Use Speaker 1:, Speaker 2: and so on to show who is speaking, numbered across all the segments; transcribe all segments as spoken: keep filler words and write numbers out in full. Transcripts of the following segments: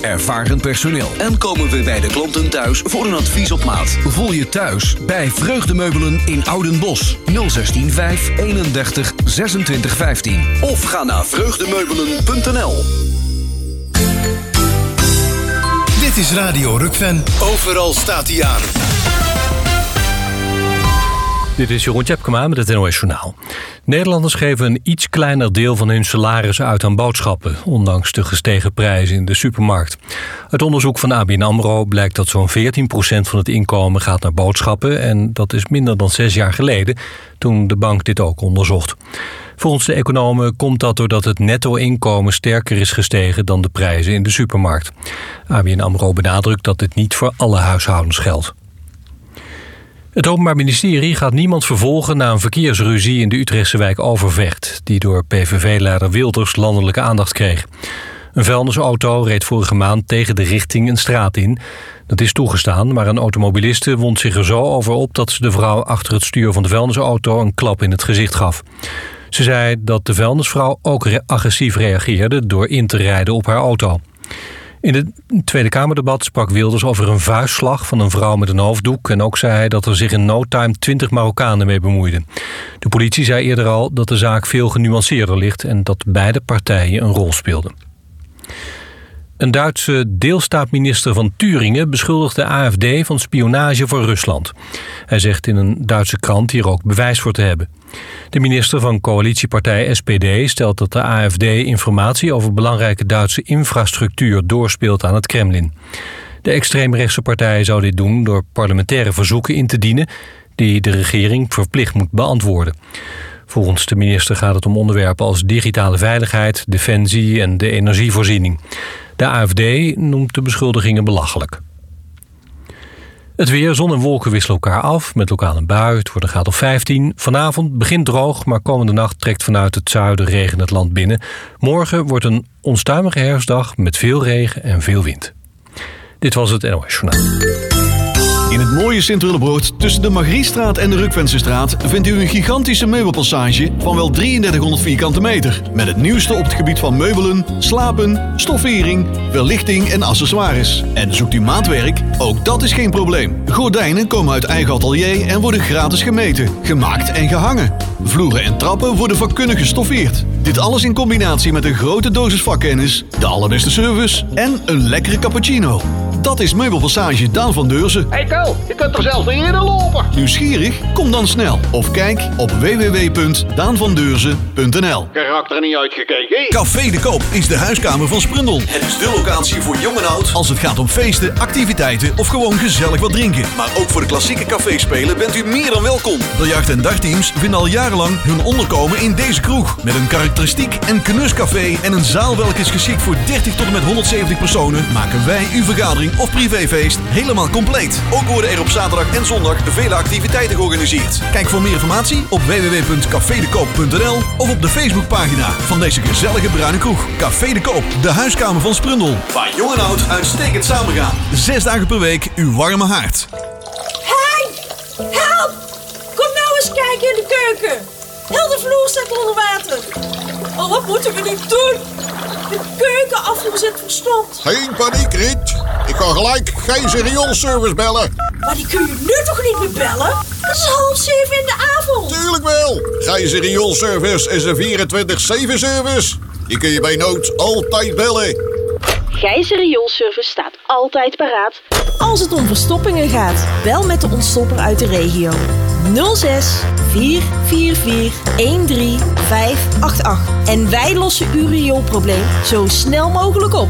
Speaker 1: ervaren personeel. En komen we bij de klanten thuis voor een advies op maat. Voel je thuis bij Vreugdemeubelen in Oudenbosch. nul zestien vijf eenendertig zesentwintig vijftien. Of ga naar vreugdemeubelen punt n l.
Speaker 2: Dit is Radio Rukven. Overal staat hij aan.
Speaker 3: Dit is Jeroen Tjepkema met het N O S Journaal. Nederlanders geven een iets kleiner deel van hun salaris uit aan boodschappen, ondanks de gestegen prijzen in de supermarkt. Uit onderzoek van A B N AMRO blijkt dat zo'n veertien procent van het inkomen gaat naar boodschappen en dat is minder dan zes jaar geleden, toen de bank dit ook onderzocht. Volgens de economen komt dat doordat het netto-inkomen sterker is gestegen dan de prijzen in de supermarkt. A B N AMRO benadrukt dat dit niet voor alle huishoudens geldt. Het Openbaar Ministerie gaat niemand vervolgen na een verkeersruzie in de Utrechtse wijk Overvecht, die door P V V-leider Wilders landelijke aandacht kreeg. Een vuilnisauto reed vorige maand tegen de richting een straat in. Dat is toegestaan, maar een automobiliste wond zich er zo over op dat ze de vrouw achter het stuur van de vuilnisauto een klap in het gezicht gaf. Ze zei dat de vuilnisvrouw ook re- agressief reageerde door in te rijden op haar auto. In het Tweede Kamerdebat sprak Wilders over een vuistslag van een vrouw met een hoofddoek en ook zei hij dat er zich in no time twintig Marokkanen mee bemoeiden. De politie zei eerder al dat de zaak veel genuanceerder ligt en dat beide partijen een rol speelden. Een Duitse deelstaatminister van Turingen beschuldigt de A F D van spionage voor Rusland. Hij zegt in een Duitse krant hier ook bewijs voor te hebben. De minister van coalitiepartij S P D stelt dat de A F D informatie over belangrijke Duitse infrastructuur doorspeelt aan het Kremlin. De extreemrechtse partij zou dit doen door parlementaire verzoeken in te dienen die de regering verplicht moet beantwoorden. Volgens de minister gaat het om onderwerpen als digitale veiligheid, defensie en de energievoorziening. De A F D noemt de beschuldigingen belachelijk. Het weer, zon en wolken wisselen elkaar af, met lokaal een bui. Het wordt een graad of vijftien. Vanavond begint droog, maar komende nacht trekt vanuit het zuiden regen het land binnen. Morgen wordt een onstuimige herfstdag met veel regen en veel wind. Dit was het N O S Journaal.
Speaker 4: In het mooie Sint-Willebroord tussen de Margriestraat en de Rukvensenstraat vindt u een gigantische meubelpassage van wel drieëndertighonderd vierkante meter. Met het nieuwste op het gebied van meubelen, slapen, stoffering, verlichting en accessoires. En zoekt u maatwerk? Ook dat is geen probleem. Gordijnen komen uit eigen atelier en worden gratis gemeten, gemaakt en gehangen. Vloeren en trappen worden vakkundig gestoffeerd. Dit alles in combinatie met een grote dosis vakkennis, de allerbeste service en een lekkere cappuccino. Dat is Meubelpassage Daan van Deurzen.
Speaker 5: Hey Ko, je kunt er zelfs niet in lopen.
Speaker 4: Nieuwsgierig? Kom dan snel. Of kijk op w w w punt daan van deurzen punt n l.
Speaker 5: Karakter niet uitgekeken.
Speaker 4: Café de Koop is de huiskamer van Sprundel. Het is de locatie voor jong en oud als het gaat om feesten, activiteiten of gewoon gezellig wat drinken. Maar ook voor de klassieke caféspelen bent u meer dan welkom. Biljart- en dartteams vinden al jarenlang hun onderkomen in deze kroeg. Met een karakteristiek en knuscafé en een zaal welke is geschikt voor dertig tot en met honderdzeventig personen, maken wij uw vergadering of privéfeest helemaal compleet. Ook worden er op zaterdag en zondag vele activiteiten georganiseerd. Kijk voor meer informatie op w w w punt café de koop punt n l of op de Facebookpagina van deze gezellige bruine kroeg. Café de Koop, de huiskamer van Sprundel. Waar jong en oud uitstekend samengaan. Zes dagen per week uw warme haard.
Speaker 6: Hey! Help! Kom nou eens kijken in de keuken. Heel de vloer staat onder water. Oh, wat moeten we nu doen? De keuken afgezet verstomd.
Speaker 7: Geen paniek, Riet. Ik kan gelijk geen rioolservice bellen.
Speaker 6: Maar die kun je nu toch niet meer bellen? Het is half zeven in de avond.
Speaker 7: Tuurlijk wel. Geen rioolservice is een vierentwintig zeven service. Die kun je bij nood altijd bellen.
Speaker 8: Gijzer Rioolservice staat altijd paraat.
Speaker 6: Als het om verstoppingen gaat, bel met de ontstopper uit de regio. nul zes vier vier vier een drie vijf acht acht. En wij lossen uw rioolprobleem zo snel mogelijk op.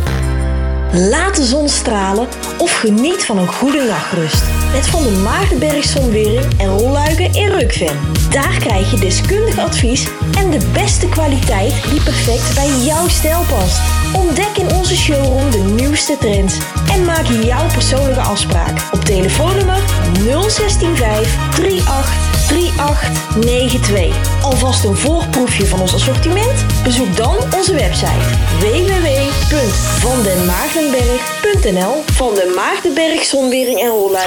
Speaker 9: Laat de zon stralen of geniet van een goede nachtrust. Met Van der Maagdenberg Zonwering en rolluiken in Rukven. Daar krijg je deskundig advies en de beste kwaliteit die perfect bij jouw stijl past. Ontdek in onze showroom de nieuwste trends en maak jouw persoonlijke afspraak op telefoonnummer nul een zes vijf drie acht drie acht negen twee. Alvast een voorproefje van ons assortiment? Bezoek dan onze website w w w punt van den maagdenberg punt n l. Van den Maagdenberg Zonwering en Rolluiken.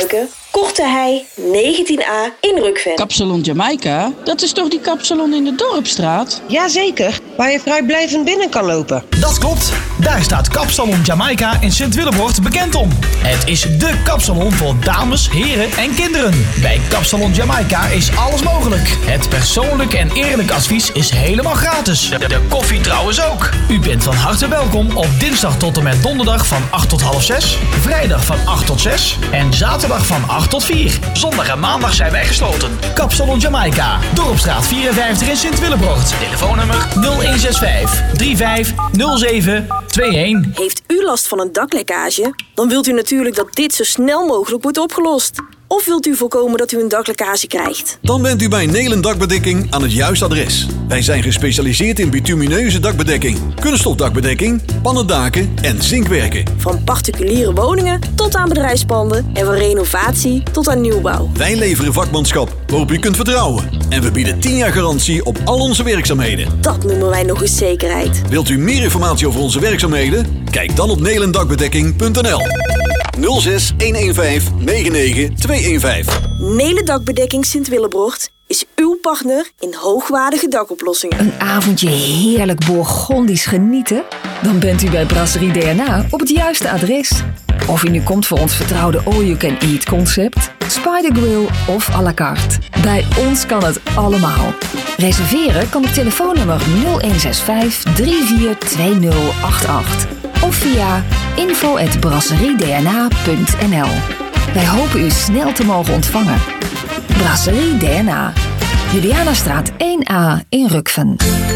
Speaker 9: Korte Hei negentien A in Rukven.
Speaker 10: Kapsalon Jamaica? Dat is toch die kapsalon in de Dorpstraat?
Speaker 11: Jazeker, waar je vrijblijvend binnen kan lopen.
Speaker 12: Dat klopt. Daar staat Kapsalon Jamaica in Sint-Willebroort bekend om. Het is dé kapsalon voor dames, heren en kinderen. Bij Kapsalon Jamaica is alles mogelijk. Het persoonlijk en eerlijk advies is helemaal gratis. De, de koffie trouwens ook. U bent van harte welkom op dinsdag tot en met donderdag van acht tot half zes. Vrijdag van acht tot zes. En zaterdag van acht tot vier. Zondag en maandag zijn wij gesloten. Kapsalon Jamaica. Dorpstraat vierenvijftig in Sint-Willebroort. Telefoonnummer nul een zes vijf drie vijf nul zeven twee een.
Speaker 6: Heeft u last van een daklekkage? Dan wilt u natuurlijk dat dit zo snel mogelijk wordt opgelost. Of wilt u voorkomen dat u een daklekkage krijgt?
Speaker 4: Dan bent u bij Nelen Dakbedekking aan het juiste adres. Wij zijn gespecialiseerd in bitumineuze dakbedekking, kunststofdakbedekking, pannendaken en zinkwerken.
Speaker 6: Van particuliere woningen tot aan bedrijfspanden en van renovatie tot aan nieuwbouw.
Speaker 4: Wij leveren vakmanschap waarop u kunt vertrouwen. En we bieden tien jaar garantie op al onze werkzaamheden.
Speaker 6: Dat noemen wij nog eens zekerheid.
Speaker 4: Wilt u meer informatie over onze werkzaamheden? Kijk dan op nelendakbedekking punt n l. nul zes een een vijf negen negen twee een vijf.
Speaker 6: Nelen Dakbedekking Sint-Willebroort is uw partner in hoogwaardige dakoplossingen.
Speaker 13: Een avondje heerlijk Bourgondisch genieten? Dan bent u bij Brasserie D N A op het juiste adres. Of u nu komt voor ons vertrouwde all-you-can-eat concept, Spider Grill of à la carte. Bij ons kan het allemaal. Reserveren kan op telefoonnummer nul een zes vijf drie vier twee nul acht acht of via info at brasseriedna punt n l. Wij hopen u snel te mogen ontvangen. Brasserie D N A. Julianastraat één A in Rukven.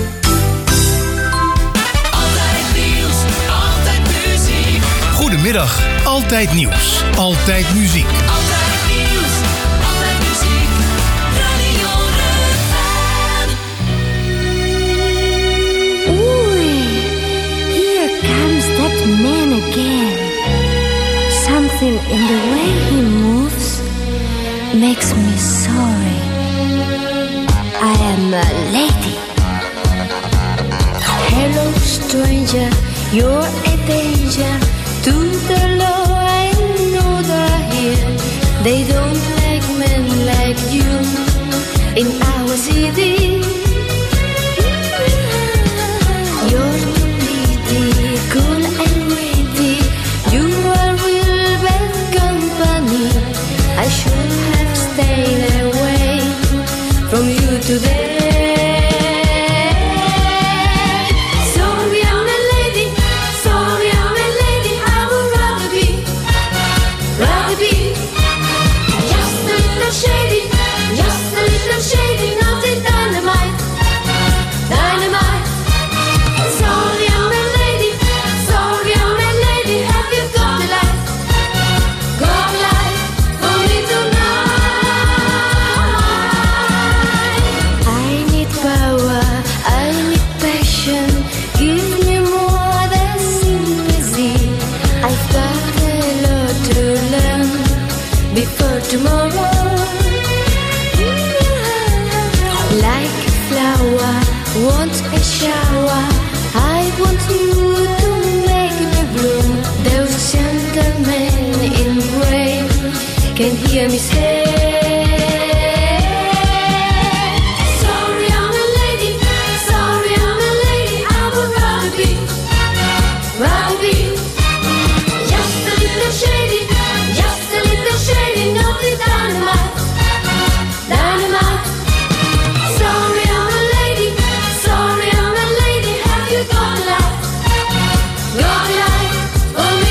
Speaker 2: Altijd nieuws, altijd muziek. Goedemiddag, altijd nieuws, altijd muziek.
Speaker 14: Altijd nieuws, altijd muziek. Radio Rukven.
Speaker 15: Oei, here comes that man again. Something in the way he moves makes me sorry. I am a lady. Hello, stranger, you're a danger to the law. I know they're here. They don't like men like you in our city. You're too pretty, cool and witty. You are real bad company. I should have stayed away from you today. Sorry, I'm a lady. Sorry, I'm a lady. I would rather be, rather be just a little shady, just a little shady, nothing dynamite, dynamite. Sorry, I'm a lady. Sorry, I'm a lady. Have you got a light? Got a light for me tonight? I need power, I need passion. Give me more than sympathy. I've got a lot to learn before tomorrow. Like a flower, want a shower. I want you to make me bloom. Those gentlemen in gray can hear me say, sorry, I'm a lady. Sorry, I'm a lady. I would rather be, rather be just a little shady, just a little shady, nothing dynamite, dynamite. Sorry, I'm a lady. Sorry, I'm a lady. Have you got a light? Got a light for me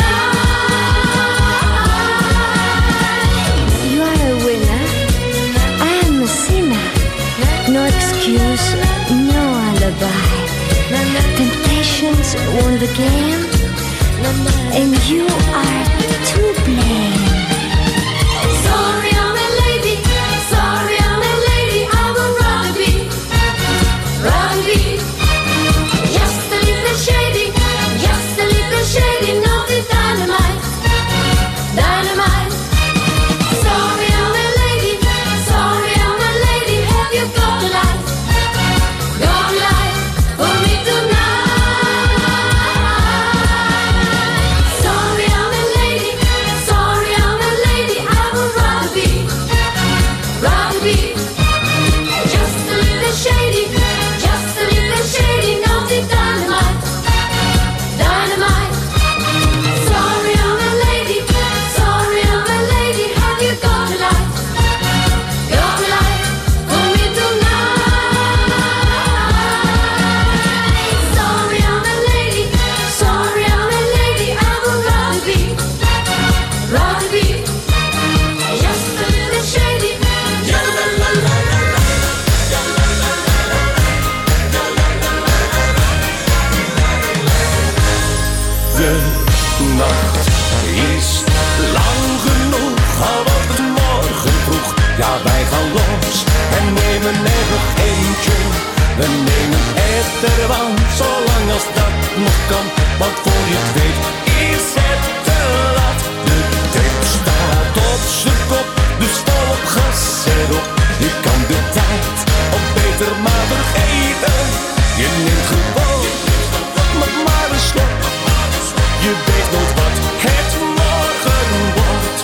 Speaker 15: tonight? You are a winner. I am a sinner. No excuse, no alibi. Temptations won the game, and you are to blame. Sorry, I'm a lady. Sorry, I'm a lady. I would rather be, rather be just a little shady, just a little shady, nothing dynamite, dynamite. Sorry, I'm a lady. Sorry, I'm a lady. Have you got a light? Got a light for me tonight? Sorry, I'm a lady.
Speaker 16: nacht is lang genoeg, al wordt het morgen vroeg. Ja, wij gaan los en nemen er nog eentje. We nemen het er aan, zolang als dat nog kan. Want voor je het weet is het te laat. De trip staat op zijn kop, dus vol op gas erop. Je kan de tijd ook beter maar vergeten. Je neemt gewoon nog maar een slok. Je weet nooit wat het morgen wordt.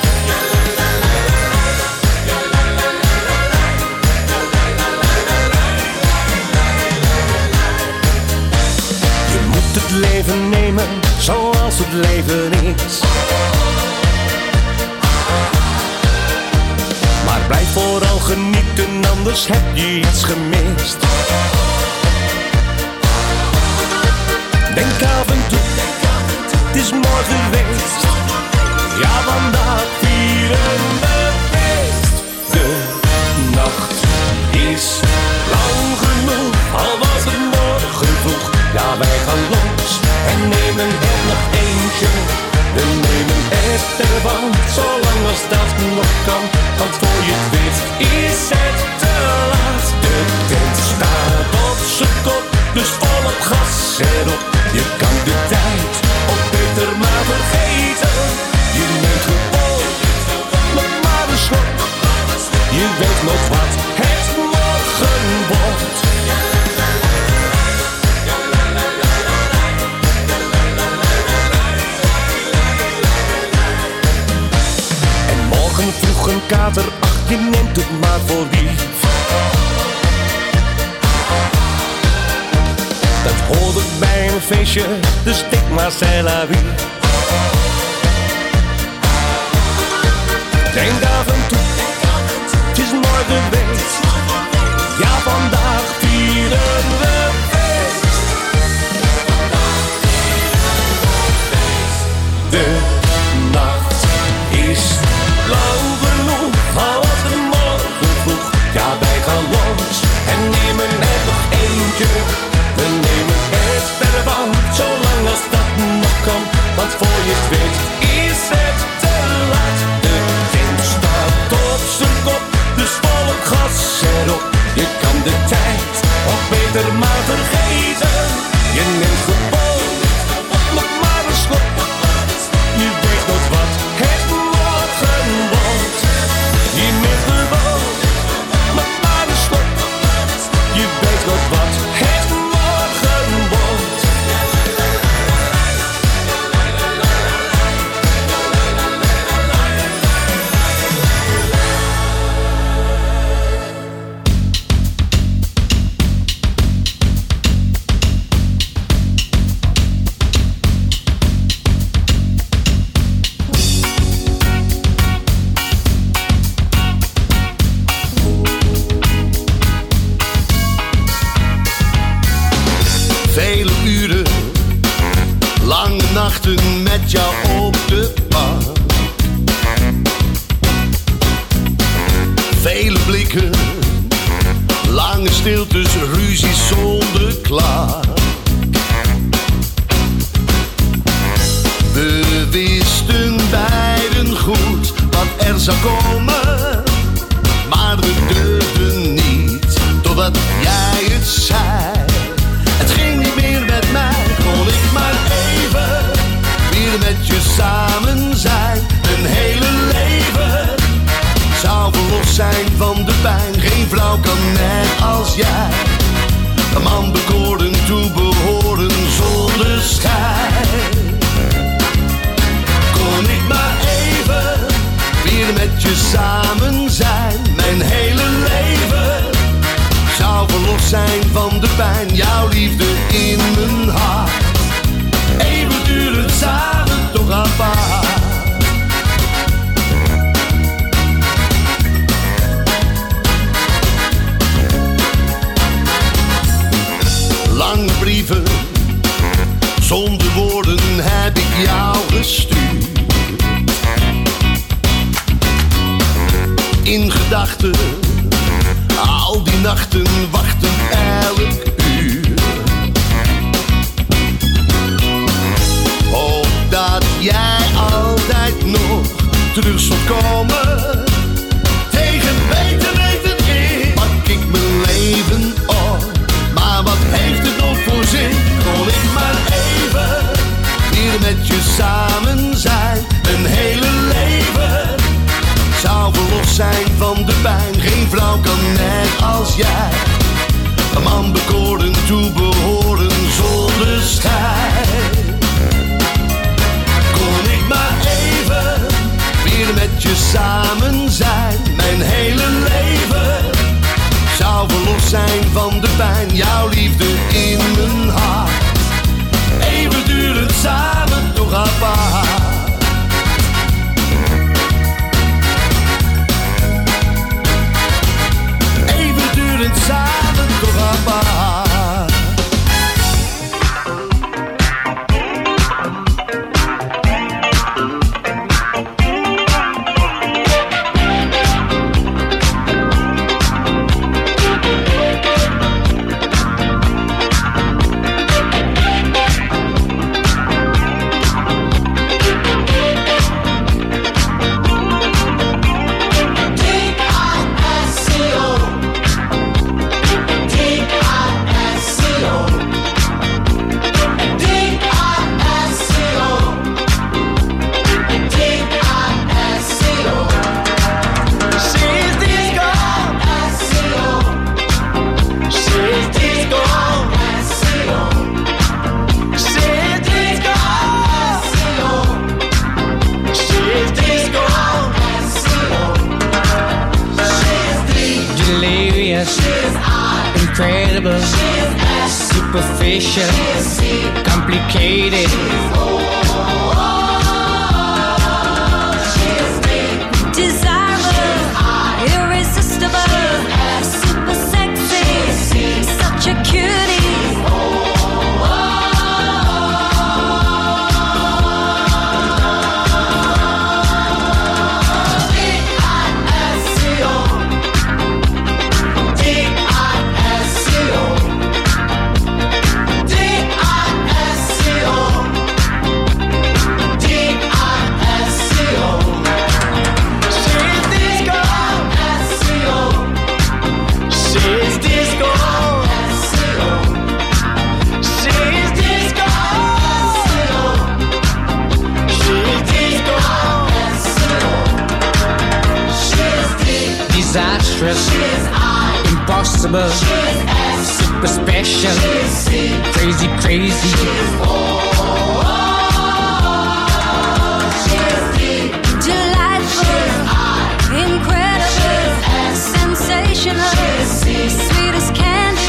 Speaker 16: Je moet het leven nemen zoals het leven is. Maar blijf vooral genieten, anders heb je iets gemist. Denk af en toe, het is morgen geweest. Ja, vandaag vieren we feest. De nacht is lang genoeg, al was het morgen vroeg. Ja, wij gaan los en nemen er nog eentje. We nemen het ervan, zolang als dat nog kan. Want voor je het weet is het te laat. De tent staat op zijn kop, dus vol op gas erop. Je kan de tijd ook beter maar vergeten. Je neemt gewoon nog maar een slok. Je weet nog wat het morgen wordt. En morgen vroeg een kater, ach, je neemt het maar voor lief. Dat hoort ook bij een feestje, dus denk maar c'est la vie. Denk af en toe, het is morgen geweest. Ja, vandaag vieren we feest. De nacht is lang genoeg, al was het morgen vroeg. Ja, wij gaan los en nemen er nog eentje. We nemen het ervan, zolang als dat nog kan. Want voor je het weet is het te laat. De tent staat op zijn kop, dus vol op gas erop. Je kan de tijd ook beter maar vergeten. Je neemt gewoon nog maar een slok. Je weet nooit wat het morgen wordt. Je neemt gewoon nog maar een slok. Je weet nooit wat het morgen wordt.
Speaker 17: Vele uren, lange nachten met jou op de bank. Vele blikken, lange stiltes, ruzie zonder klaar. We wisten beiden goed wat er zou komen, maar we durfden niet, totdat jij het zei. Het ging niet meer met mij, kon ik maar even weer met je samen zijn. Een hele leven zou verlost zijn van de pijn. Geen vrouw kan net als jij een man bekoren, toebehoren zonder schijn. Kon ik maar even weer met je samen zijn. Mijn hele leven zou verlost zijn van de pijn. Jouw liefde in mijn hart, eeuwigdurend samen toch apart. Lange brieven, zonder woorden heb ik jou gestuurd. In gedachten, al die nachten wachten elk uur op dat jij altijd nog terug zult komen. Tegen beter weten in pak ik mijn leven op. Maar wat heeft het nog voor zin? Kon ik maar even weer met je samen zijn. Een hele leven zou verlost zijn van de pijn. Geen vrouw kan net als jij een man bekoren, toebehoren zonder strijd. Kon ik maar even weer met je samen zijn. Mijn hele leven zou verlost zijn van de pijn. Jouw liefde in mijn hart, eeuwigdurend samen toch apart. Eeuwigdurend samen toch apart.
Speaker 18: Incredible, superficial, complicated.
Speaker 14: Desirable, irresistible, super sexy, such a cutie.
Speaker 18: Disastrous, impossible, super special, crazy, crazy.
Speaker 14: Delightful, incredible, sensational, sweet as candy.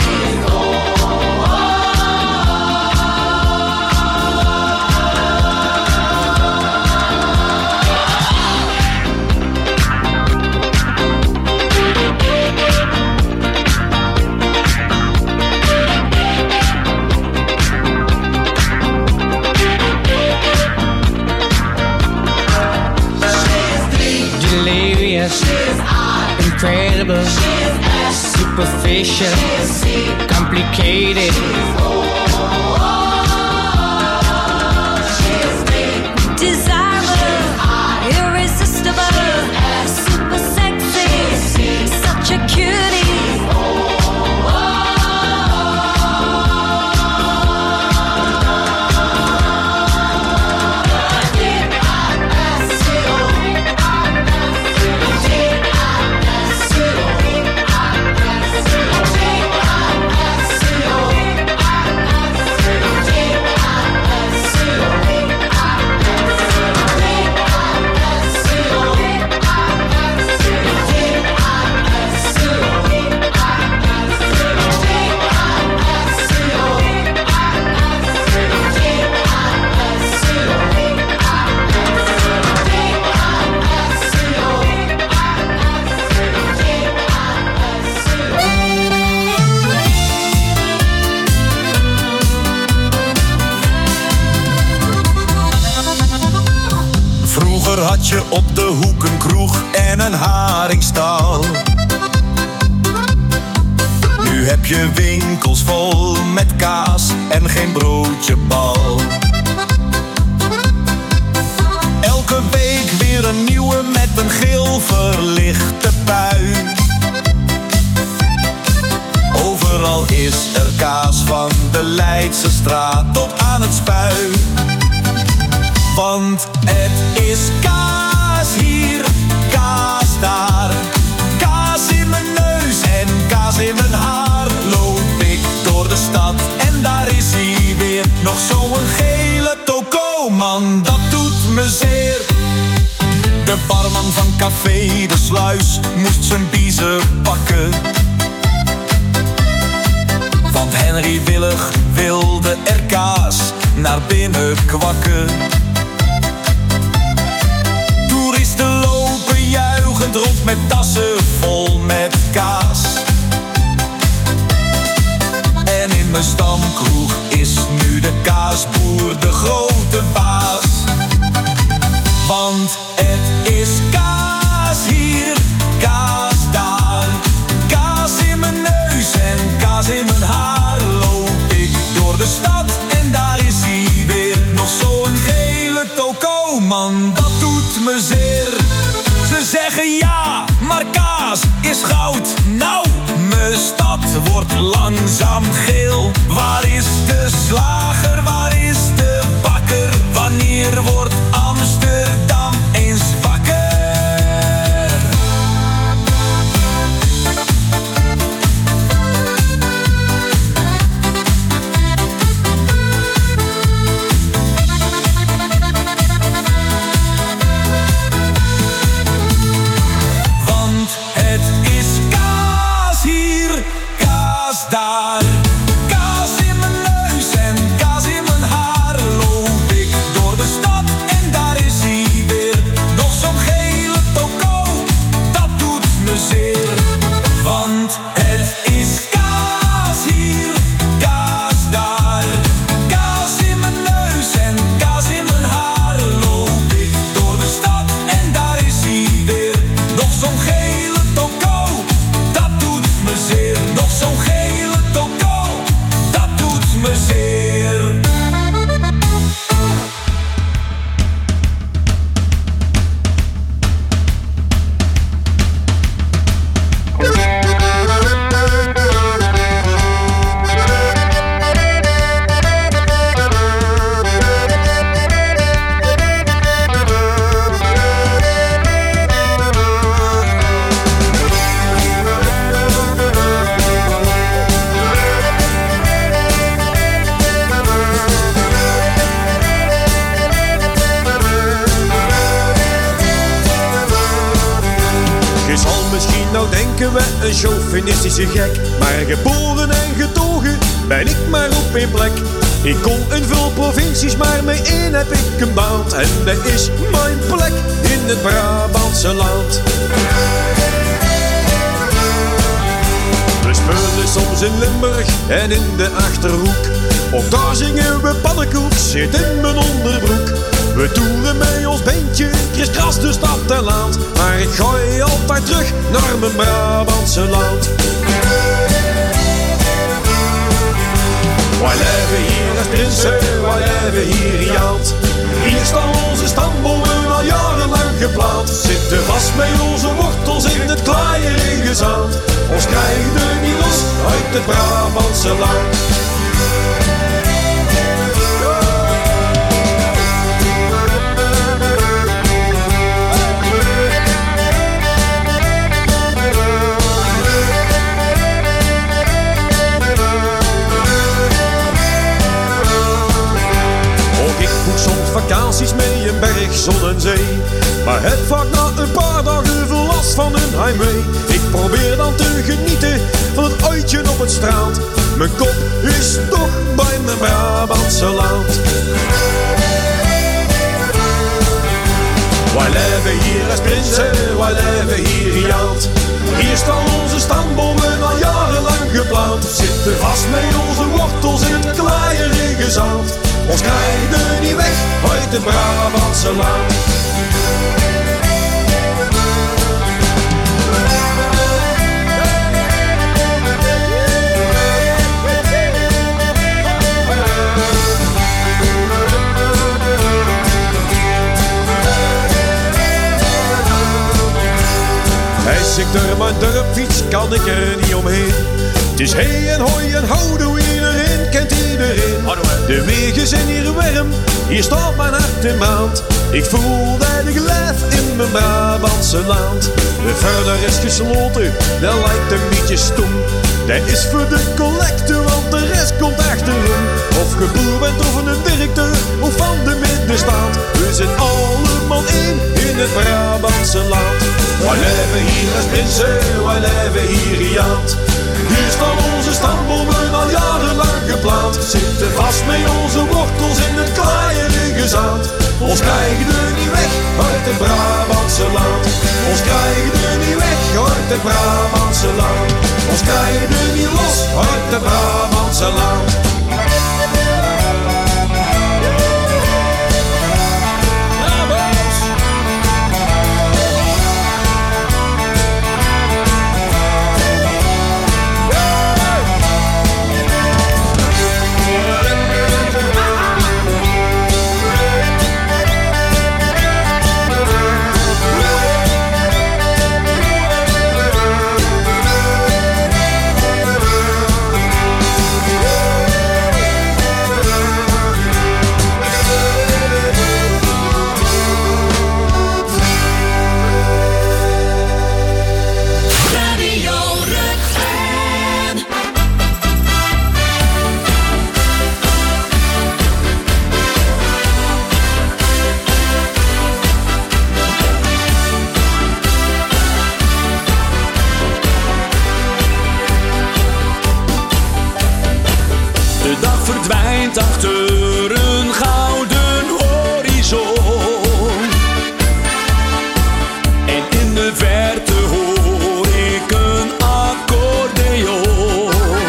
Speaker 18: Incredible, superficial, complicated.
Speaker 14: Desirable, irresistible, super sexy, such a cutie.
Speaker 19: Had je op de hoek een kroeg en een haringstal. Nu heb je winkels vol met kaas en geen broodje bal. overlichte pui. Overal is er kaas van de Leidse straat tot aan het Spui. Want het is kaas hier, kaas daar. Kaas in mijn neus en kaas in mijn haar. Loop ik door de stad en daar is hij weer. Nog zo'n gele toko, man, dat doet me zeer. De barman van café De Sluis moest zijn biezen pakken. Want Henry Willig wilde er kaas naar binnen kwakken. Toeristen lopen juichend rond met tassen vol met kaas. En in mijn stamkroeg is nu de kaasboer de grote baas. Want het is kaas hier, kaas daar. Kaas in mijn neus en kaas in mijn haar. Loop ik door de stad en daar is hij weer. Nog zo'n gele toko, man, dat doet me zeer. Ze zeggen ja, maar kaas is goud. Nou, mijn stad wordt langzaam geel. Waar is de slager, waar is de bakker? Wanneer wordt Amsterdam eens wakker? Want het is kaas hier, kaas daar. Kaas in mijn neus en kaas in mijn haar. Loop ik door de stad en daar is hij weer. Nog zo'n gele toko, dat doet me zeer. Want het is kaas hier, kaas daar. Kaas in mijn neus en kaas in mijn haar. Loop ik door de stad en daar is hij weer. Nog zo'n gele toko, dat doet me zeer. Nog zo'n gele toko, dat doet me zeer.
Speaker 20: Je zal misschien nou denken we een chauvinistische gek. Maar geboren en getogen ben ik maar op één plek. Ik kom in veel provincies, maar mee één heb ik een baat. En dat is mijn plek in het Brabantse land. We spelen soms in Limburg en in de Achterhoek. Ook daar zingen we pannenkoek, zit in mijn onderbroek. We toeren met ons bandje, kriskras de stad en land. Maar ik gooi altijd terug naar mijn Brabantse land. Wij leven hier als prinsen, wij leven hier riant. Hier staan onze stambomen al jarenlang geplant. Zitten vast met onze wortels in het klaaierige zand. Ons krijgen er niet los uit het Brabantse land. Vakanties mee een berg, zon en zee. Maar het vaak na een paar dagen veel last van een heimwee. Ik probeer dan te genieten van het uitje op het strand. Mijn kop is toch bij mijn Brabantse land. Wij leven hier als prinsen, wij leven hier riant. Hier staan onze stambomen al jarenlang geplant. Zitten vast met onze wortels in het klaaierige zand. Ons krijgen er niet weg uit het Brabantse land. Achter mijn dorpfiets kan ik er niet omheen. Het is hei en hoi en houdoe, iedereen kent iedereen. De wegen zijn hier warm, hier staat mijn hart in maand. Ik voel dat ik leef in mijn Brabantse land. De verder is gesloten, dat lijkt een beetje stom. Dat is voor de collecte, want de rest komt achterom. Of je boer bent of een directeur, of van de middenstand. We zijn allemaal één in het Brabantse land. Wij leven hier als prinsen, wij leven hier riant. Hier staan onze stambomen al jarenlang geplant. Zitten vast met onze wortels in het klaaierige zand. Ons krijgen er niet weg uit het Brabantse land. Ons krijgen er niet weg uit het Brabantse land. Ons krijgen er niet los uit het Brabantse land.
Speaker 19: Achter een gouden horizon. En in de verte hoor ik een accordeon.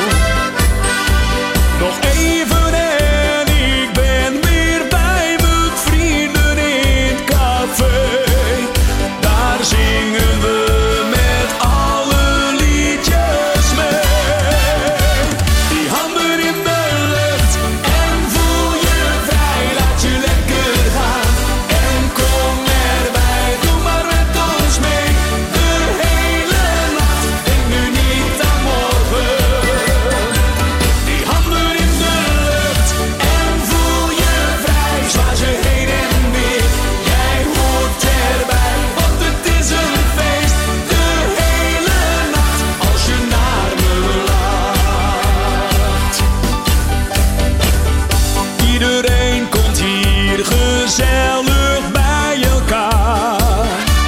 Speaker 19: Nog even en ik ben weer bij mijn vrienden in het café. Daar zingen we met alle liedjes mee. Die handen in de lucht. Gezellig bij elkaar.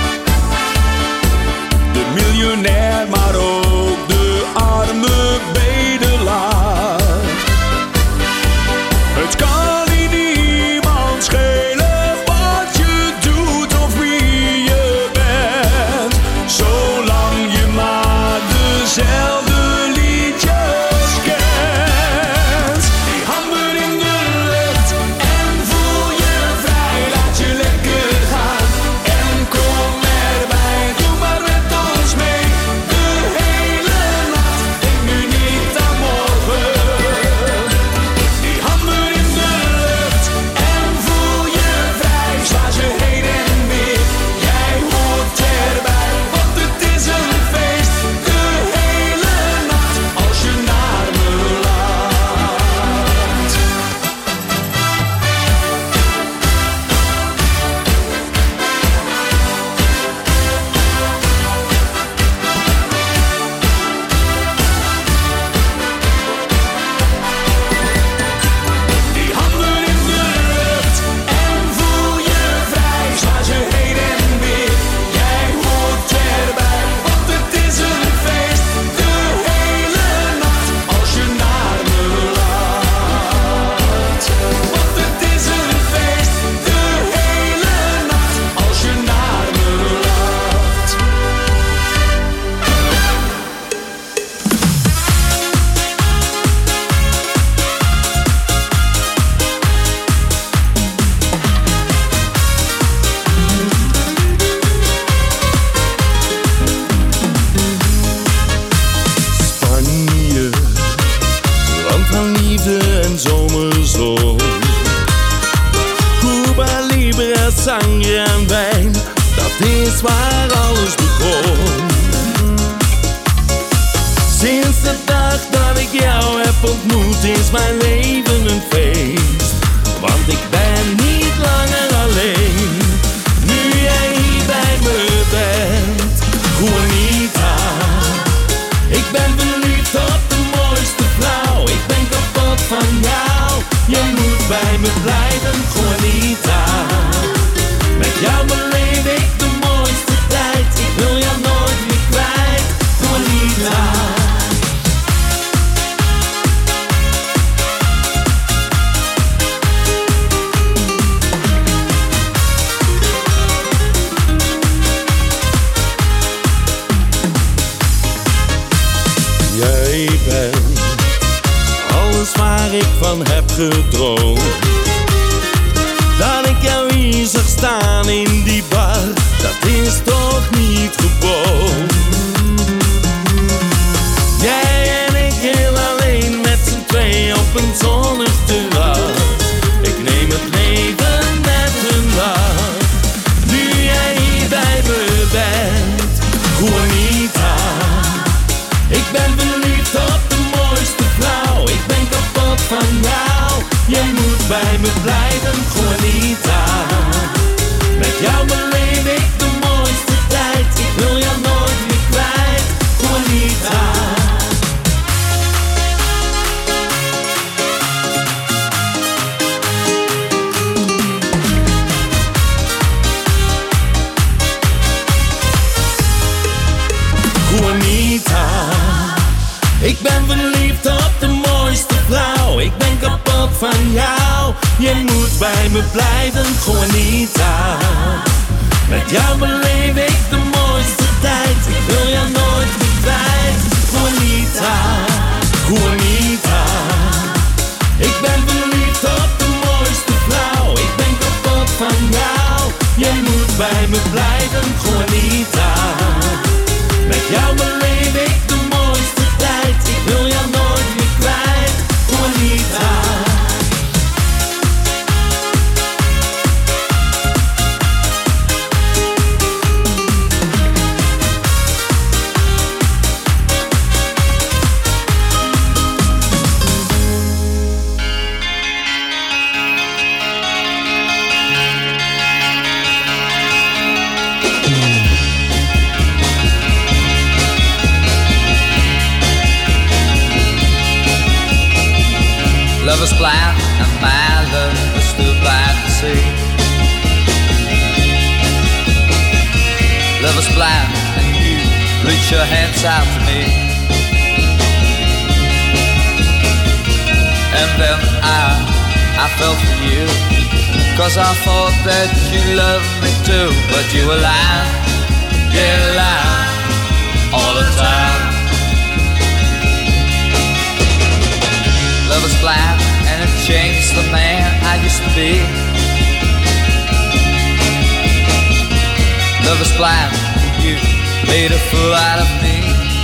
Speaker 19: De miljonair, maar ook de arme bedelaar. Het kan hier niemand schelen wat je doet of wie je bent. Zolang je maar dezelfde liedjes kent. Die handen in de lucht en voel je. Laat je lekker gaan en kom erbij. Doe maar met ons mee. De hele nacht, denk nu niet aan morgen. Die handen in de lucht en voel je vrij. Sla ze heen en weer. Jij hoort erbij, want het is een feest. De hele nacht, als je naar me laat. Die handen in de lucht en voel je vrij. Sla ze heen en weer. Jij hoort erbij, want het is een feest. De hele nacht, als je naar me laat. Want het is een feest. De hele nacht, als je naar me laat.
Speaker 17: Spanje, land van liefde en zomerzon. Cuba Libre, sangre en wijn, dat is waar alles begon.
Speaker 16: ontmoet is mijn leven een feest. Want ik ben niet langer alleen, nu jij hier bij me bent. Juanita, ik ben verliefd op de mooiste vrouw. Ik ben kapot van jou, jij moet bij me blijven, Juanita. Met jou beleef ik de mooiste tijd, ik wil jou nooit meer kwijt, Juanita. Jij bent alles waar ik van heb gedroomd. Dat ik jou hier zag staan in die bar, dat is toch niet gewoon. Jij en ik heel alleen met z'n twee op een zonnig terras. Ik neem het leven met een lach, nu jij hier bij me bent, Juanita. Ik ben verliefd op de mooiste vrouw, ik ben kapot van jou. Jij moet bij me blijven, Juanita. Met jou beleef ik de mooiste tijd, ik wil jou nooit meer kwijt, Juanita. Juanita, ik ben verliefd op de mooiste vrouw. Ik ben kapot van jou. Jij moet bij me blijven, Juanita. Met jou beleef ik de mooiste tijd. Ik wil jou nooit meer kwijt, Juanita. Juanita, ik ben verliefd op de mooiste vrouw. Ik ben kapot van jou. Jij moet bij me blijven, Juanita. Met jou beleef ik de mooiste tijd. Ik wil jou nooit meer kwijt, Juanita.
Speaker 21: Love is blind and my love is too blind to see. Love is blind and you reach your hands out to me. And then I, I fell for you, cause I thought that you loved me too. But you were lying, yeah, lying all the time. Love is blind and it changed the man I used to be. Love is blind, you made a fool out of me.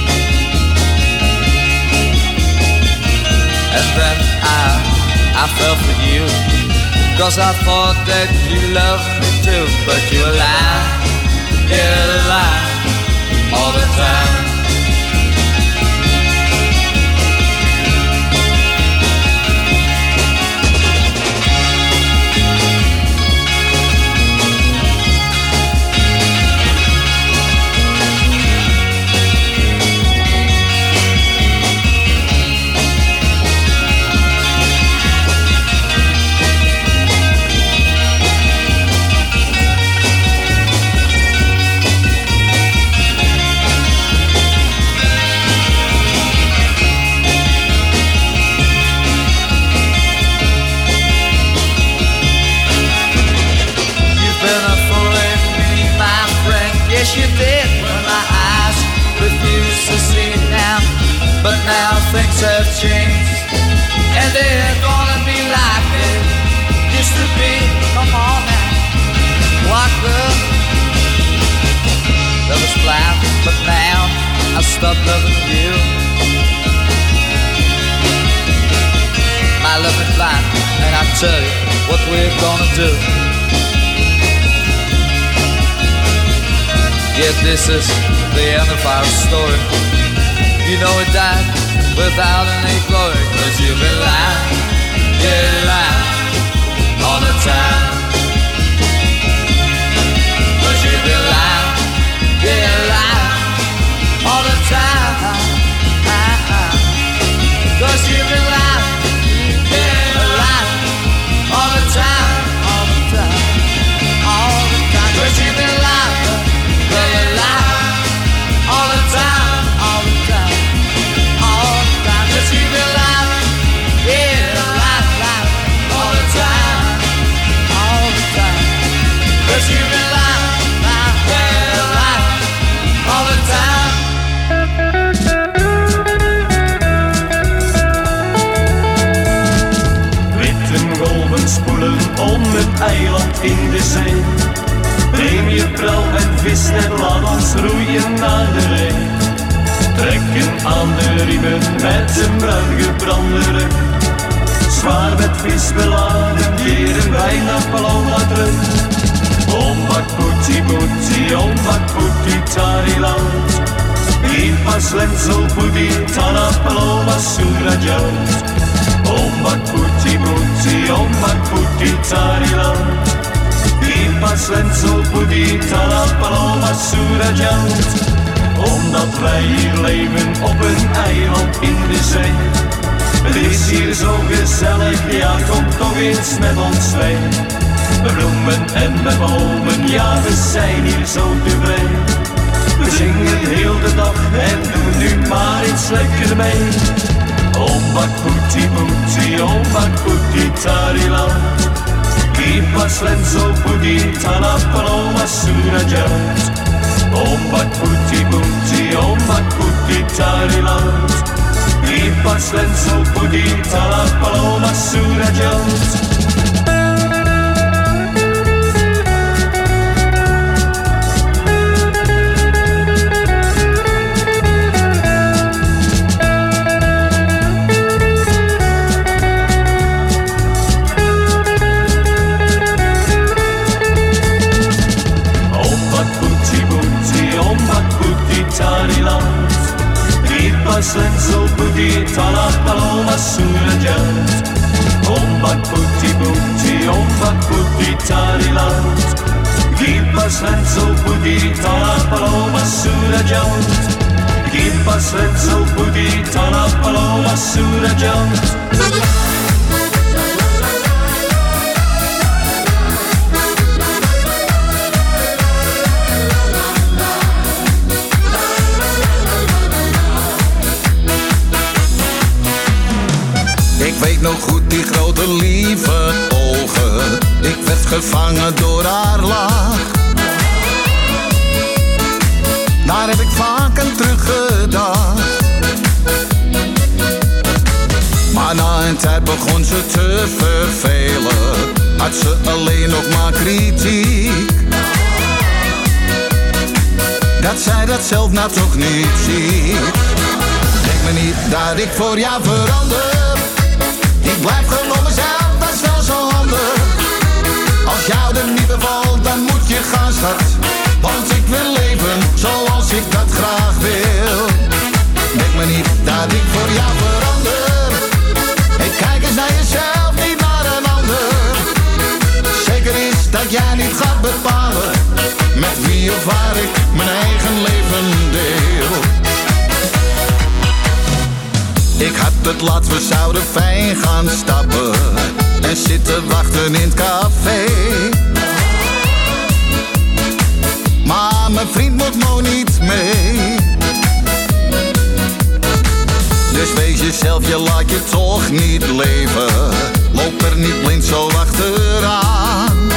Speaker 21: And then I, I fell for you, cause I thought that you loved me too. But you were lying, yeah, lying all the time. Yes, you did when my eyes refused to see now. But now things have changed, and they're gonna be like it used to be. Come on now, what love? Love is blind, but now I stopped loving you. My love is blind, and I tell you what we're gonna do. Yeah, this is the end of our story. You know it died without any glory, 'cause you've been lying, yeah, lying all the time. 'Cause you've been lying, yeah, lying all the time. 'Cause you've been lying, yeah, lying all the time, all the time, all the time. 'Cause you've been lying, yeah, lying all the time, all the time, all the time. 'Cause you've been lying, yeah, lying, lying all the time, all the time. 'Cause you've been lying, lying, yeah, lying all the time.
Speaker 20: Spoelen om het eiland in de zee. Neem je prauw en visnet, laat ons roeien naar de ree. Trekken aan de riemen met een bruin gebrande rug. Zwaar met vis beladen, keren wij naar Paloma terug. Ombak putti putti, ombak putti tariland. In pas lenzo putti, tana Paloma surajant. Ombak putti putti, ombak putti tariland. In pas lenzo putti, tana Paloma surajant. Omdat wij hier leven op een eiland in de zee. Het is hier zo gezellig, ja, kom toch eens met ons mee. Met bloemen en met bomen, ja, we zijn hier zo tevreden. We zingen heel de dag en doen nu maar iets lekker mee. Ombak putti putti, ombak putti tariland. Kipas lenzo putti, tana Paloma surajant. Ombak putti putti, ombak putti tariland. Kipas lenzo putti, tana Paloma surajant. Lenzo putti, tana Paloma surajant. Ombak putti putti, ombak putti tariland. Kipas lenzo putti, tana Paloma surajant. Kipas lenzo putti, tana Paloma surajant.
Speaker 17: Ik weet nog goed die grote lieve ogen. Ik werd gevangen door haar lach. Daar heb ik vaak aan teruggedacht. Maar na een tijd begon ze te vervelen. Had ze alleen nog maar kritiek. Dat zij dat zelf nou toch niet ziet. Denk me niet dat ik voor jou verander. Ik blijf gewoon mezelf, dat is wel zo handig. Als jou er niet bevalt, dan moet je gaan, schat. Want ik wil leven zoals ik dat graag wil. Denk me niet dat ik voor jou verander. Hey, kijk eens naar jezelf, niet naar een ander. Zeker is dat jij niet gaat bepalen met wie of waar ik mijn eigen leven deel. Ik had het laatst, we zouden fijn gaan stappen en zitten wachten in het café. Maar mijn vriend moet nog niet mee. Dus wees jezelf, je laat je toch niet leven. Loop er niet blind zo achteraan.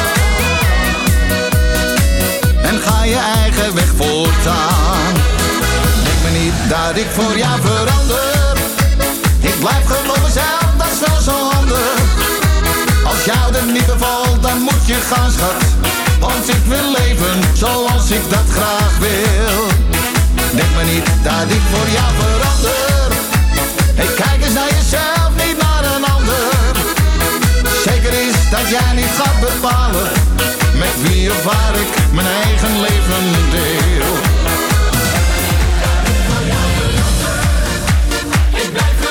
Speaker 17: En ga je eigen weg voortaan. Denk me niet dat ik voor jou verander. Ik blijf gewoon mezelf, dat is wel zo handig. Als jou er niet bevalt, dan moet je gaan, schat. Want ik wil leven zoals ik dat graag wil. Denk me niet dat ik voor jou verander. Hey, kijk eens naar jezelf, niet naar een ander. Zeker is dat jij niet gaat bepalen met wie of waar ik mijn eigen leven deel. Ik blijf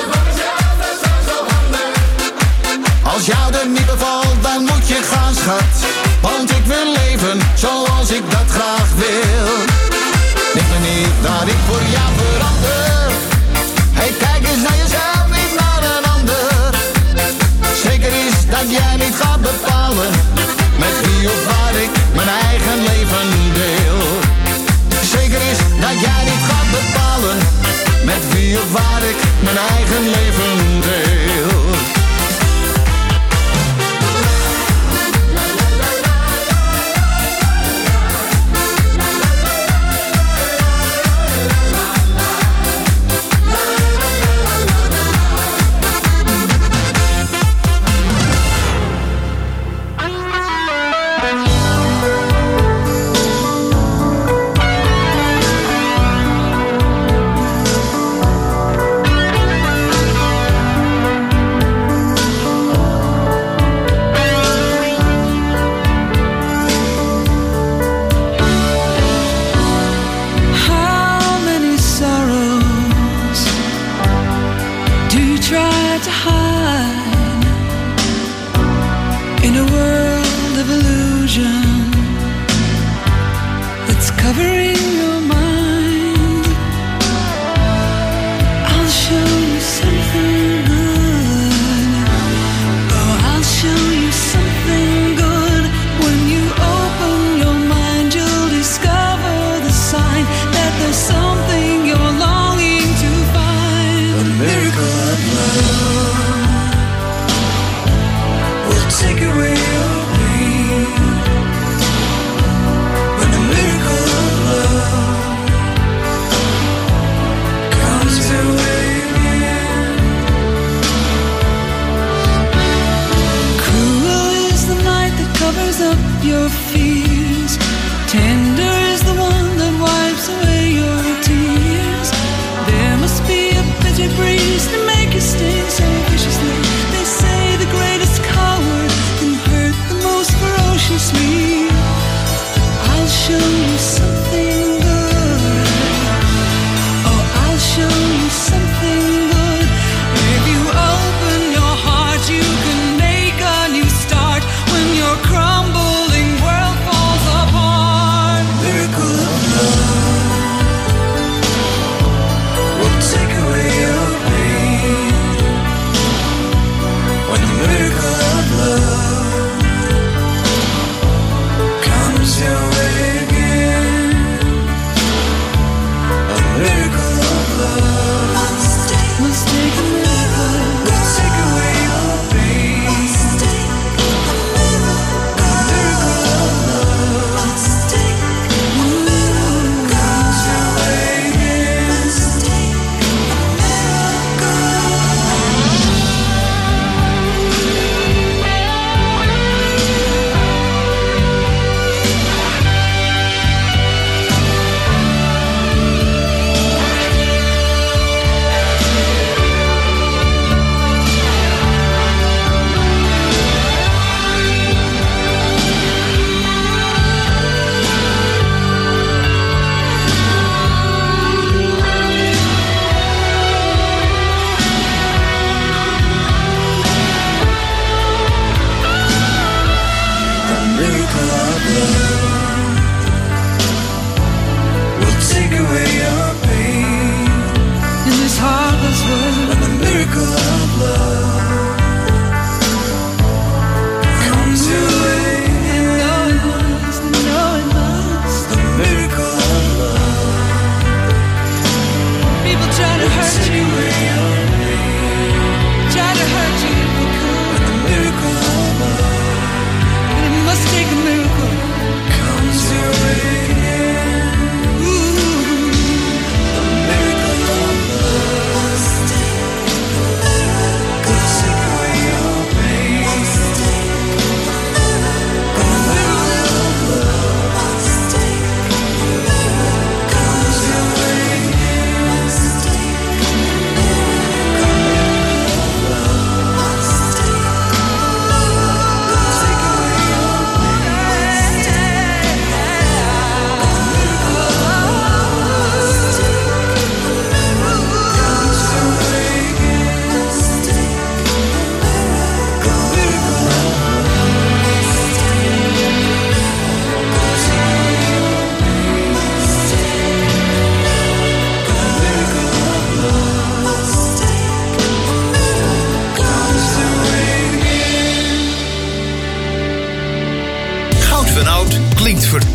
Speaker 1: schat, want ik wil leven zoals ik dat graag wil. Denk me niet dat ik voor jou verander. Hey, kijk eens naar jezelf, niet naar een ander. Zeker is dat jij niet gaat bepalen met wie of waar ik mijn eigen leven deel. Zeker is dat jij niet gaat bepalen met wie of waar ik mijn eigen leven deel.
Speaker 19: When the miracle of love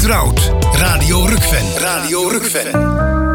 Speaker 2: vertrouwd. Radio Rukven. Radio Rukven.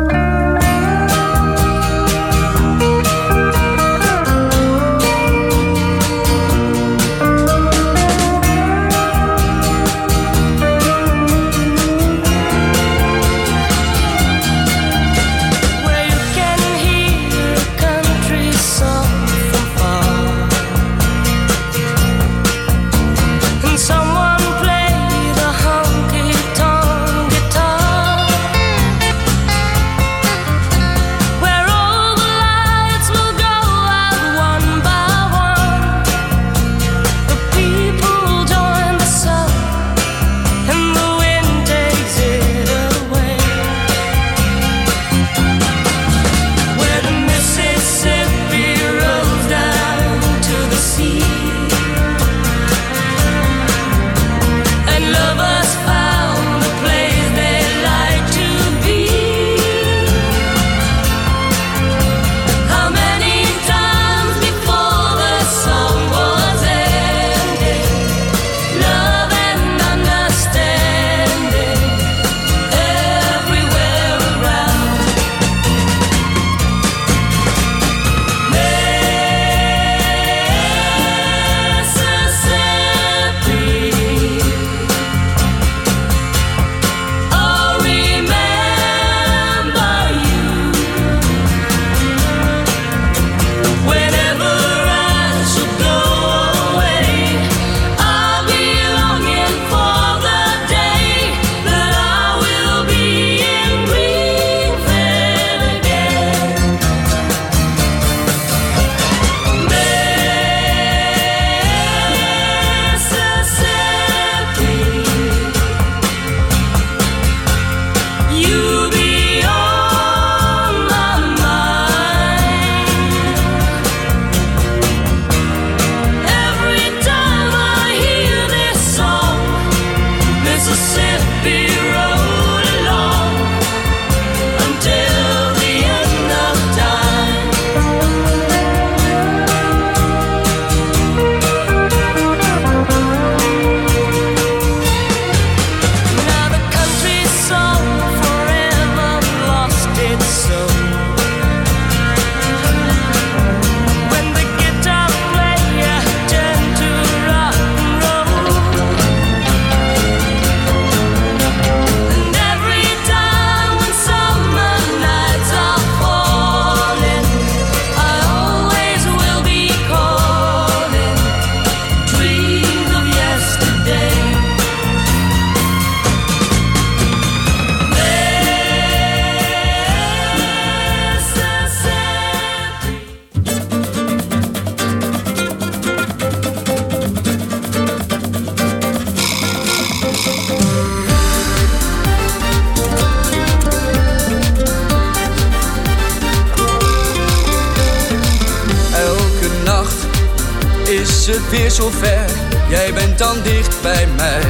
Speaker 21: Weer zo ver, jij bent dan dicht bij mij.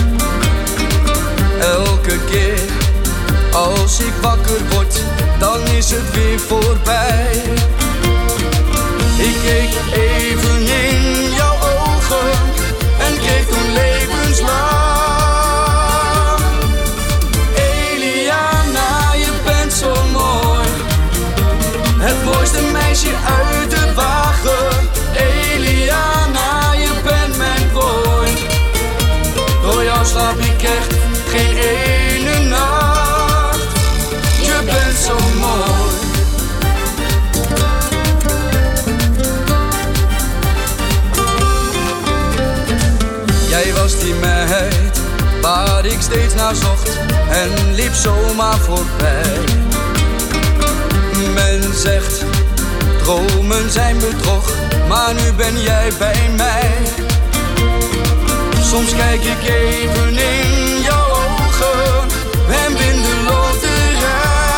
Speaker 21: Elke keer als ik wakker word, dan is het weer voorbij. Ik keek even in jouw ogen en kreeg toen levenslang. Eliana, je bent zo mooi, het mooiste meisje uit de wagen. Eliana, je bent mijn boy. Door jou slaap ik echt geen ene nacht. Je bent zo mooi. Jij was die meid waar ik steeds naar zocht en liep zomaar voorbij. Men zegt, dromen zijn bedrog, maar nu ben jij bij mij. Soms kijk ik even in jouw ogen en win de loterij.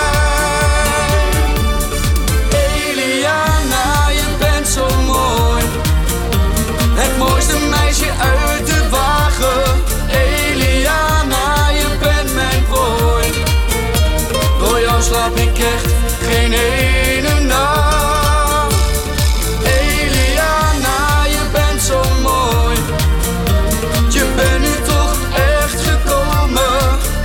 Speaker 21: Eliana, je bent zo mooi, het mooiste meisje uit de wagen. Eliana, je bent mijn boy. Door jou slaap ik echt geen ene nacht. Eliana, je bent zo mooi, je bent nu toch echt gekomen.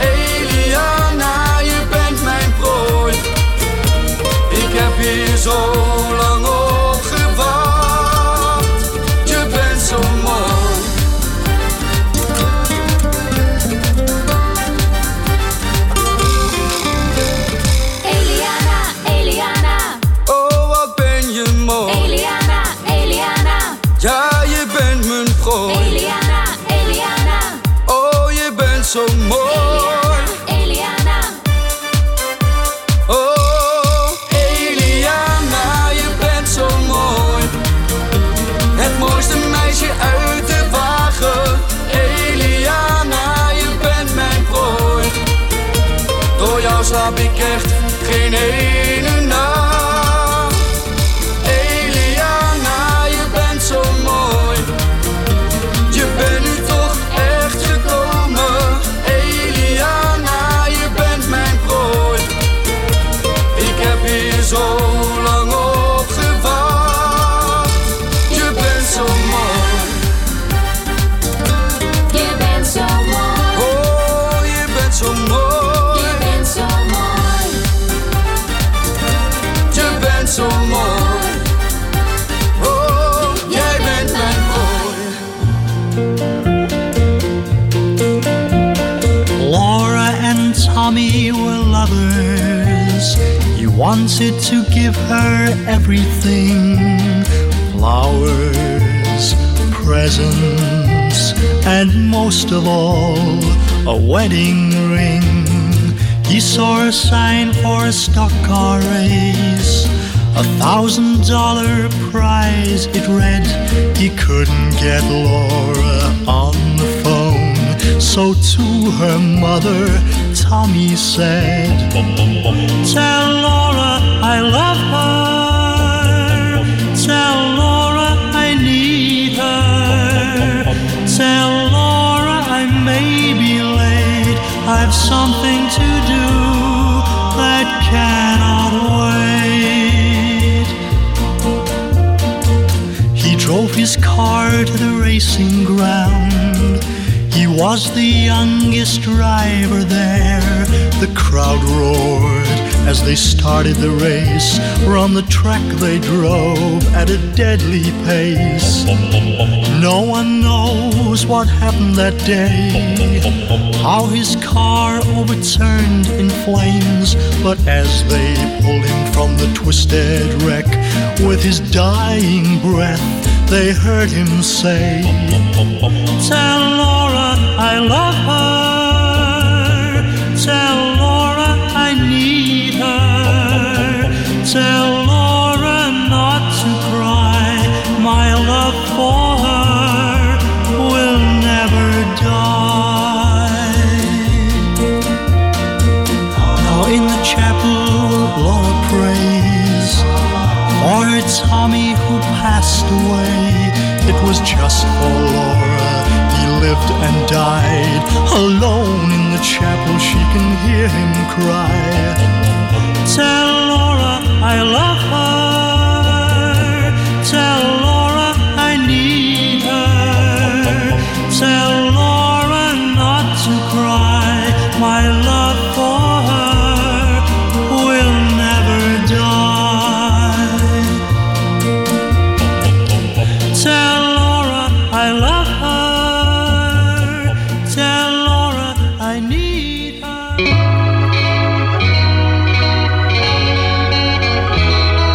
Speaker 1: slaap ik echt geen ene nacht. Eliana, je bent zo mooi. Je bent nu toch echt gekomen. Eliana, je bent mijn prooi. Ik heb hier zo lang op gewacht. Je bent zo mooi.
Speaker 14: Je bent zo mooi.
Speaker 1: Oh, je bent zo mooi.
Speaker 14: Je bent zo mooi.
Speaker 1: Je bent zo mooi. Oh, jij bent mijn prooi.
Speaker 3: Laura and Tommy were lovers. He wanted to give her everything. Flowers, presents, and most of all, a wedding ring. He saw a sign for a stock car race. A thousand dollar prize, it read. He couldn't get Laura on the phone. So to her mother, Tommy said, tell Laura I love her. Tell Laura I need her. Tell Laura I may be late. I've something to do that cannot wait. He drove his car to the racing ground. He was the youngest driver there. The crowd roared as they started the race. Around the track they drove at a deadly pace. No one knows what happened that day, how his car overturned in flames. But as they pulled him from the twisted wreck, with his dying breath, they heard him say, tell Laura I love her. Tell Laura I need her. Tell Laura not to cry. My love for her will never die. Now in the chapel Laura prays for her Tommy who passed away. It was just for Laura he lived and died. Alone in the chapel she can hear him cry, tell Laura I love her. Tell Laura I need her. Tell Laura not to cry. My love for her will never die. Tell Laura I love her. Tell Laura I need her.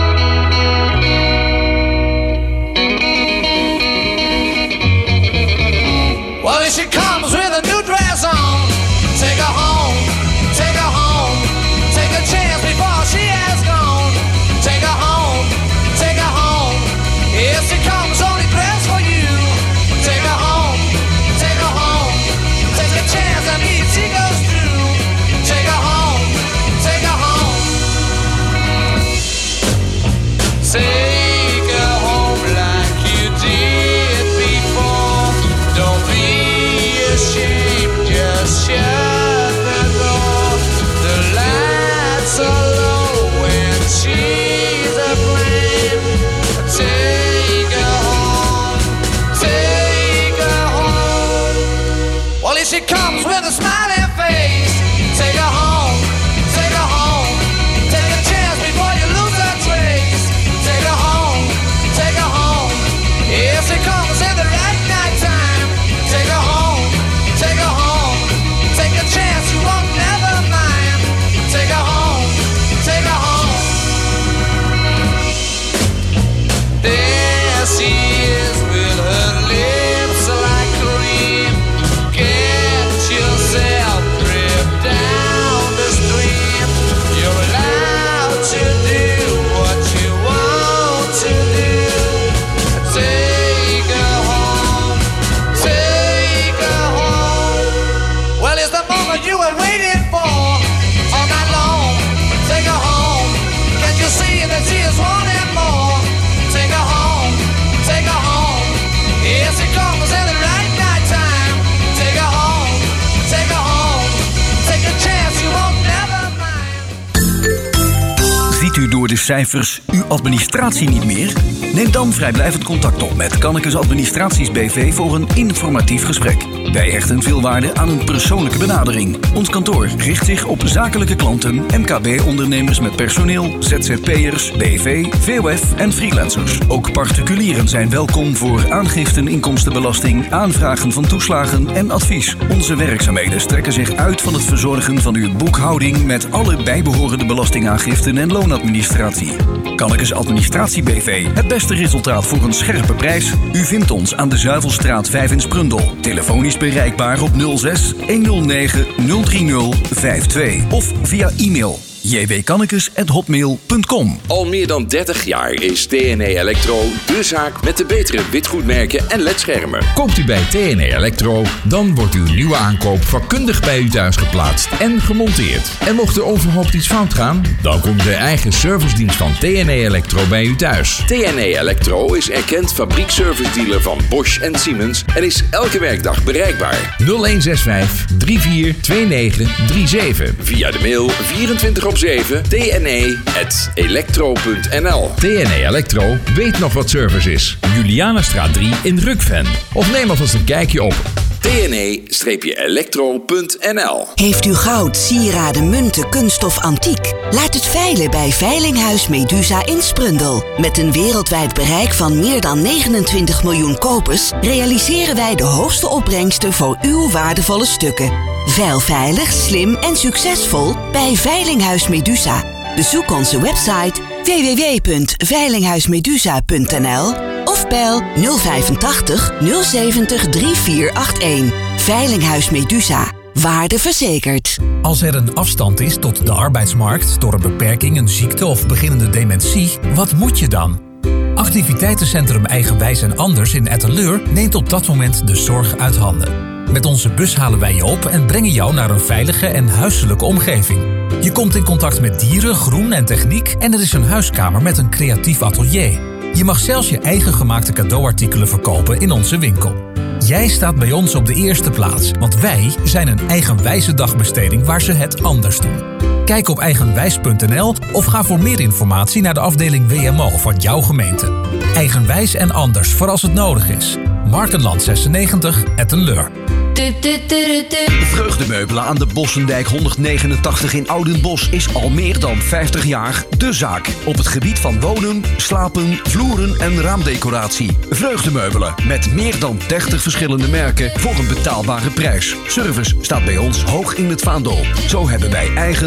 Speaker 4: door de cijfers uw administratie niet meer? Neem dan vrijblijvend contact op met Kannekes Administraties B V voor een informatief gesprek. Wij hechten veel waarde aan een persoonlijke benadering. Ons kantoor richt zich op zakelijke klanten, M K B-ondernemers met personeel, Z Z P'ers, B V, V O F en freelancers. Ook particulieren zijn welkom voor aangiften inkomstenbelasting, aanvragen van toeslagen en advies. Onze werkzaamheden strekken zich uit van het verzorgen van uw boekhouding met alle bijbehorende belastingaangiften en loonadministratie. Kannekes Administratie B V. Het beste resultaat voor een scherpe prijs. U vindt ons aan de Zuivelstraat vijf in Sprundel. Telefonisch bereikbaar op nul zes honderdnegen nul drie nul vijf twee of via e-mail j w kannekes at hotmail punt com.
Speaker 5: Al meer dan dertig jaar is T N E Electro de zaak met de betere witgoedmerken en ledschermen.
Speaker 22: Koopt u bij T N E Electro, dan wordt uw nieuwe aankoop vakkundig bij u thuis geplaatst en gemonteerd. En mocht er onverhoopt iets fout gaan, dan komt de eigen servicedienst van T N E Electro bij u thuis.
Speaker 5: T N E Electro is erkend fabriekservice-dealer van Bosch en Siemens en is elke werkdag bereikbaar.
Speaker 22: nul een zes vijf drie vier twee negen drie zeven.
Speaker 5: Via de mail vierentwintig op zeven t n e at electro punt n l.
Speaker 22: T N E Electro weet nog wat service is. Julianastraat drie in Rukven. Of neem alvast een kijkje op
Speaker 5: t n e electro punt n l.
Speaker 23: Heeft u goud, sieraden, munten, kunststof, antiek? Laat het veilen bij Veilinghuis Medusa in Sprundel. Met een wereldwijd bereik van meer dan negenentwintig miljoen kopers realiseren wij de hoogste opbrengsten voor uw waardevolle stukken. Veil veilig, slim en succesvol bij Veilinghuis Medusa. Bezoek onze website w w w punt veilinghuismedusa punt n l of bel nul vijfentachtig nul zeventig drie vier acht een. Veilinghuis Medusa. Waarde verzekerd.
Speaker 24: Als er een afstand is tot de arbeidsmarkt door een beperking, een ziekte of beginnende dementie, wat moet je dan? Activiteitencentrum Eigenwijs en Anders in Etteleur neemt op dat moment de zorg uit handen. Met onze bus halen wij je op en brengen jou naar een veilige en huiselijke omgeving. Je komt in contact met dieren, groen en techniek en er is een huiskamer met een creatief atelier. Je mag zelfs je eigen gemaakte cadeauartikelen verkopen in onze winkel. Jij staat bij ons op de eerste plaats, want wij zijn een eigenwijze dagbesteding waar ze het anders doen. Kijk op eigenwijs punt n l of ga voor meer informatie naar de afdeling W M O van jouw gemeente. Eigenwijs en Anders voor als het nodig is. Markenland zesennegentig, Etteleur.
Speaker 4: Vreugdemeubelen aan de Bossendijk honderdnegenentachtig in Oudenbosch is al meer dan vijftig jaar de zaak. Op het gebied van wonen, slapen, vloeren en raamdecoratie. Vreugdemeubelen met meer dan dertig verschillende merken voor een betaalbare prijs. Service staat bij ons hoog in het vaandel. Zo hebben wij eigen